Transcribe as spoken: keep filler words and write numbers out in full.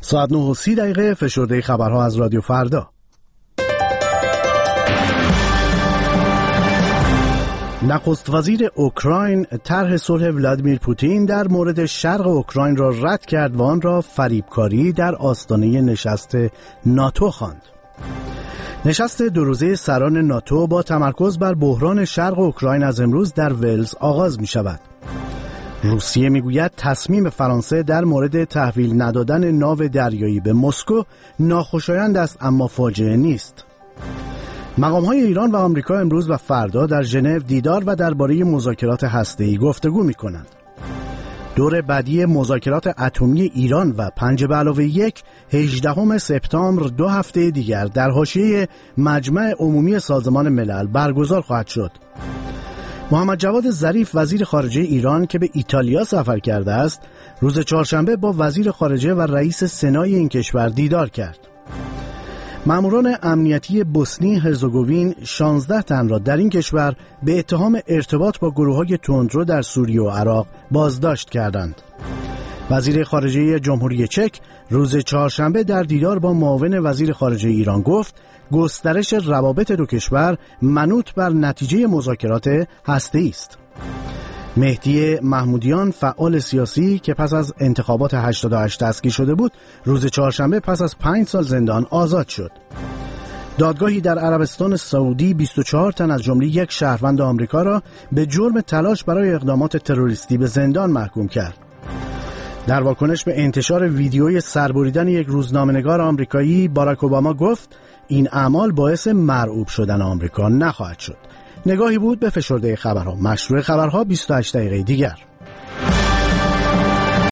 ساعت نه و سی دقیقه فشرده خبرها از رادیو فردا. نخست وزیر اوکراین طرح صلح ولادیمیر پوتین در مورد شرق اوکراین را رد کرد و آن را فریبکاری در آستانه نشست ناتو خواند. نشست دو روزه سران ناتو با تمرکز بر بحران شرق اوکراین از امروز در ولز آغاز می شود. روسیه میگوید تصمیم فرانسه در مورد تحویل ندادن ناو دریایی به مسکو ناخوشایند است اما فاجعه نیست. مقام‌های ایران و آمریکا امروز و فردا در ژنو دیدار و درباره مذاکرات هسته‌ای گفتگو می‌کنند. دور بعدی مذاکرات اتمی ایران و پنج به علاوه یک هجدهم سپتامبر دو هفته دیگر در حاشیه مجمع عمومی سازمان ملل برگزار خواهد شد. محمد جواد ظریف وزیر خارجه ایران که به ایتالیا سفر کرده است، روز چهارشنبه با وزیر خارجه و رئیس سنای این کشور دیدار کرد. ماموران امنیتی بوسنی هرزگوین شانزده تن را در این کشور به اتهام ارتباط با گروه‌های تندرو در سوریه و عراق بازداشت کردند. وزیر خارجه جمهوری چک روز چهارشنبه در دیدار با معاون وزیر خارجه ایران گفت گسترش روابط دو کشور منوط بر نتیجه مذاکرات هسته‌ای است. مهدی محمودیان فعال سیاسی که پس از انتخابات هشتاد و هشت دستگیر شده بود، روز چهارشنبه پس از پنج سال زندان آزاد شد. دادگاهی در عربستان سعودی بیست و چهار تن از جمله یک شهروند آمریکا را به جرم تلاش برای اقدامات تروریستی به زندان محکوم کرد. در واکنش به انتشار ویدیوی سربریدن یک روزنامه‌نگار آمریکایی، باراک اوباما گفت این اعمال باعث مرعوب شدن آمریکا نخواهد شد. نگاهی بود به فشرده خبرها. مشروع خبرها بیست و هشت دقیقه دیگر.